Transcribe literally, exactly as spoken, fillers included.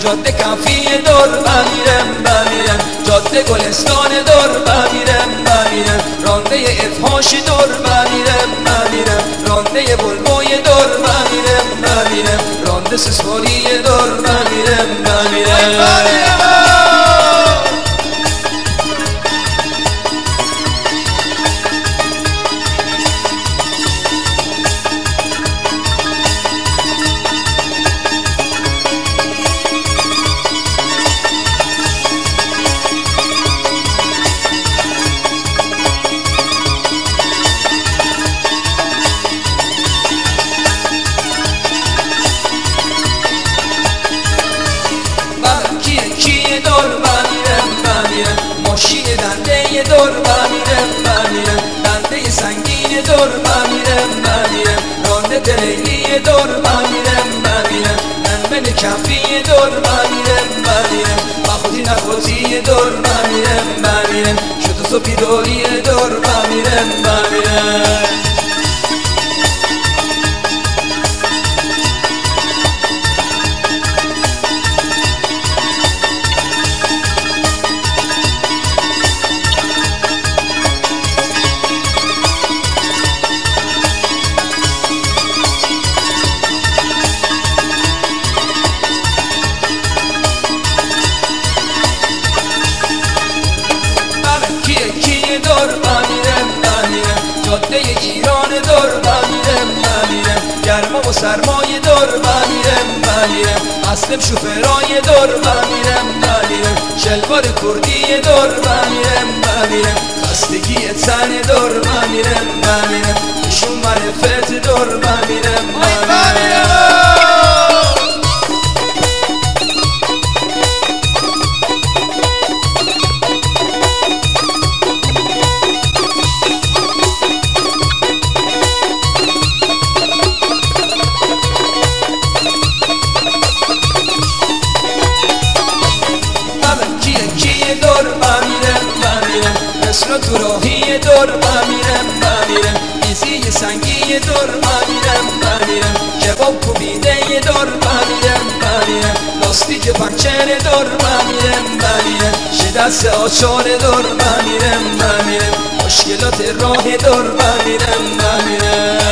جاده کافی دور بمیرم بمیرم جاده گلستان دور بمیرم بمیرم رانده افهاش دور بمیرم بمیرم رانده بلبوی دور بمیرم بمیرم رانده سسخوری دور بمیرم بمیرم دور بمیرم بمیرم ماشین دنده دور بمیرم بمیرم دنده سنگین دور بمیرم بمیرم رانده تریلی دور بمیرم بمیرم من کفی دور بمیرم بمیرم با خودی نخودی دور بمیرم بمیرم شد و صبحی دوری دور بمیرم بمیرم دور بمیرم بمیرم جاده ایران دور بمیرم بمیرم گرما و سرمایه دور بمیرم بمیرم اصلم شوفرای دور بمیرم بمیرم شلوار کردی دور بمیرم بمیرم خستگی تن دور بمیرم بمیرم نشون معرفت دور بمیرم بمیرم دور بمیرم بمیرم مثل تو راهی دور بمیرم بمیرم ایزی سنگی دور بمیرم بمیرم کباب کوبیده دور بمیرم بمیرم لاستیک پنچر دور بمیرم بمیرم شدست آچار دور بمیرم بمیرم مشکلات راه دور بمیرم بمیرم